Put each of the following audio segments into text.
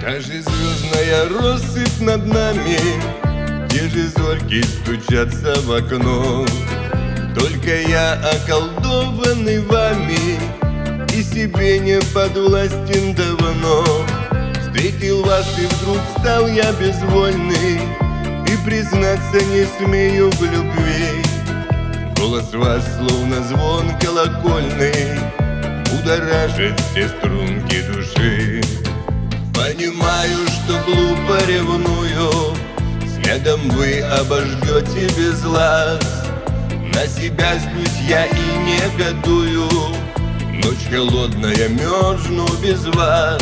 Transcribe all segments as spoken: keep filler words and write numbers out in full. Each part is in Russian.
Та же звездная россыпь над нами, те же зорьки стучатся в окно. Только я околдованный вами и себе не подвластен давно. Встретил вас и вдруг стал я безвольный, и признаться не смею в любви. Голос ваш словно звон колокольный будоражит все струнки души. Понимаю, что глупо ревную, следом вы обожгете без глаз. На себя злюсь я и негодую, ночь холодная, мерзну без вас.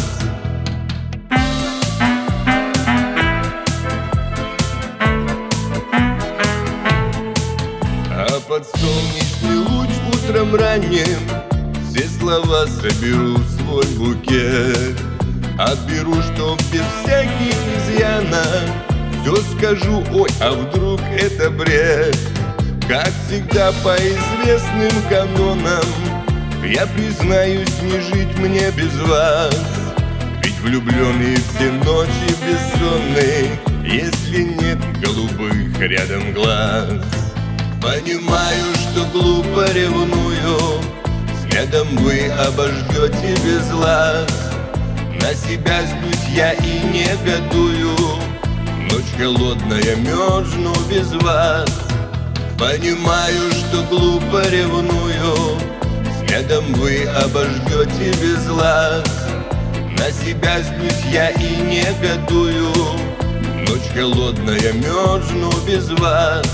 А под солнечный луч утром ранним все слова соберу в свой букет. Отберу, чтоб без всяких изъянов все скажу, ой, а вдруг это бред. Как всегда по известным канонам я признаюсь, не жить мне без вас. Ведь влюбленный все ночи бессонный, если нет голубых рядом глаз. Понимаю, что глупо ревную, следом вы обожгете без глаз. На себя злюсь я и негодую, ночь холодная, мерзну без вас. Понимаю, что глупо ревную, следом вы обожгете без глаз. На себя злюсь я и негодую, ночь холодная, мерзну без вас.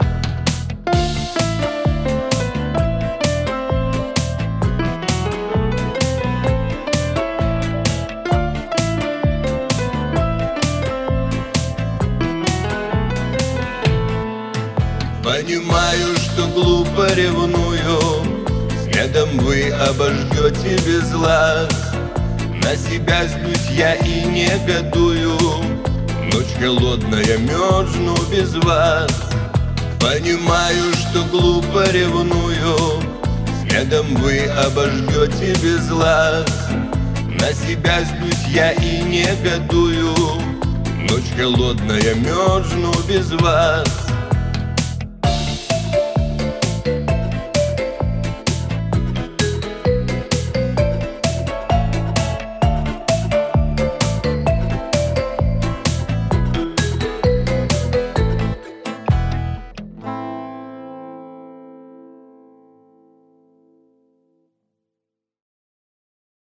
Понимаю, что глупо ревную, следом вы обожгете без глаз. На себя злюсь я и негодую, ночь холодная, мерзну без вас. Понимаю, что глупо ревную, следом вы обожгете без глаз. На себя злюсь я и негодую, ночь холодная, мерзну без вас.